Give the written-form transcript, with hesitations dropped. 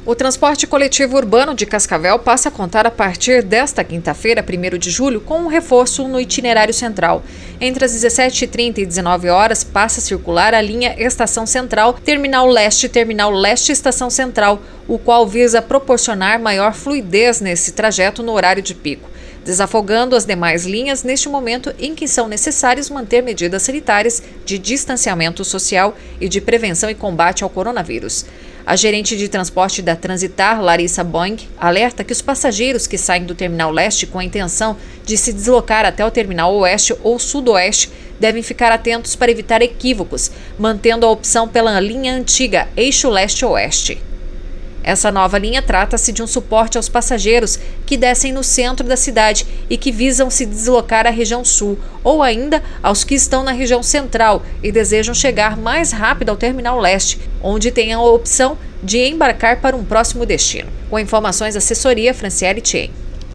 O transporte coletivo urbano de Cascavel passa a contar a partir desta quinta-feira, 1º de julho, com um reforço no itinerário central. Entre as 17h30 e 19 horas, passa a circular a linha Estação Central, Terminal Leste, Estação Central, o qual visa proporcionar maior fluidez nesse trajeto no horário de pico, desafogando as demais linhas neste momento em que são necessários manter medidas sanitárias de distanciamento social e de prevenção e combate ao coronavírus. A gerente de transporte da Transitar, Larissa Boing, alerta que os passageiros que saem do Terminal Leste com a intenção de se deslocar até o Terminal Oeste ou Sudoeste devem ficar atentos para evitar equívocos, mantendo a opção pela linha antiga Eixo Leste-Oeste. Essa nova linha trata-se de um suporte aos passageiros que descem no centro da cidade e que visam se deslocar à região sul, ou ainda aos que estão na região central e desejam chegar mais rápido ao Terminal Leste, onde tem a opção de embarcar para um próximo destino. Com informações, assessoria Franciele Tien.